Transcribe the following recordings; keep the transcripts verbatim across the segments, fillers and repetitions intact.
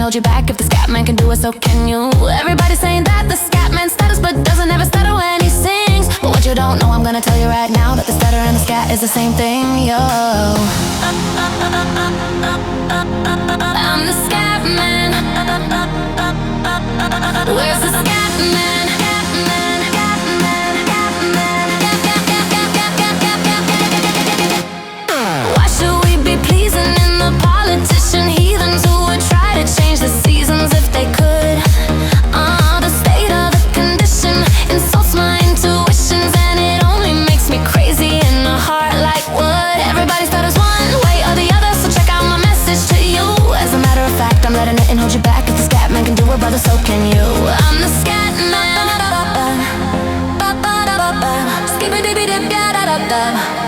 hold you back. If the scat man can do it, so can you. Everybody's saying that the scat man stutters, but doesn't ever stutter when he sings. But what you don't know, I'm gonna tell you right now, that the stutter and the scat is the same thing, yo. I'm the scat man. Where's the scat man? Why should we be pleasing in the politician heathens who would try to change the seasons if they could? Uh, the state of the condition insults my intuitions, and it only makes me crazy in the heart like wood. Everybody stutters one way or the other, so check out my message to you. As a matter of fact, I'm letting it and hold you back. If the scat man can do it, brother, so can you. I'm the scat man. Skip-a-dip-a-dip-da-da-da-da.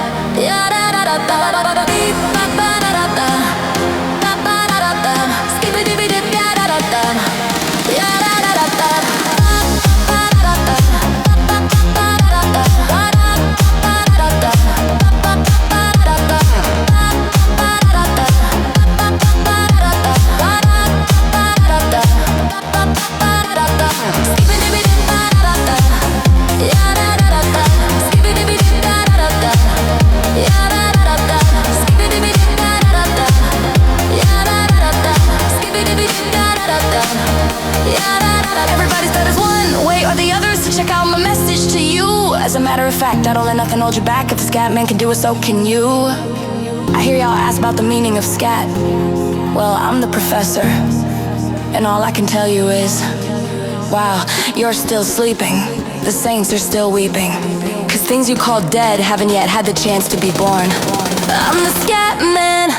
Everybody stutters one way or the other, so check out my message to you. As a matter of fact, I don't let nothing hold you back. If the scat man can do it, so can you. I hear y'all ask about the meaning of scat. Well, I'm the professor, and all I can tell you is, wow, you're still sleeping. The saints are still weeping, cause things you call dead haven't yet had the chance to be born. I'm the scat man.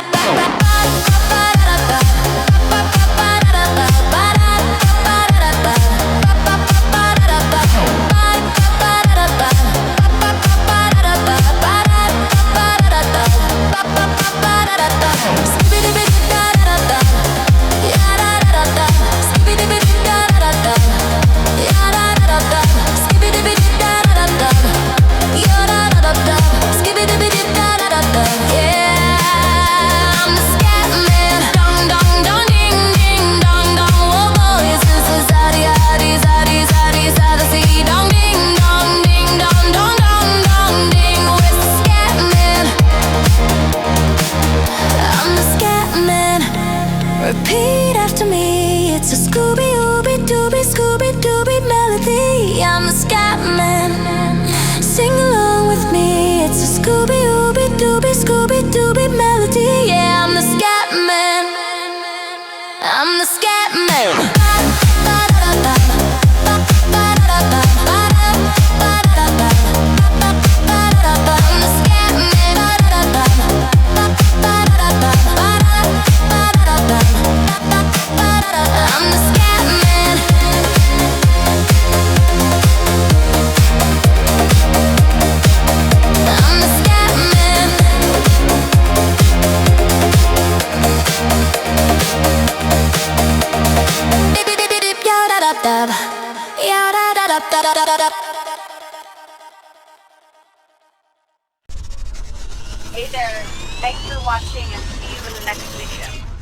Repeat after me, it's a Scooby-Ooby-Dooby, Scooby-Dooby melody. I'm the scat man. Sing along with me, it's a Scooby-Ooby-Dooby, Scooby-Dooby melody. Yeah, I'm the scat man. I'm the scat man. Hey there, thanks for watching and see you in the next video.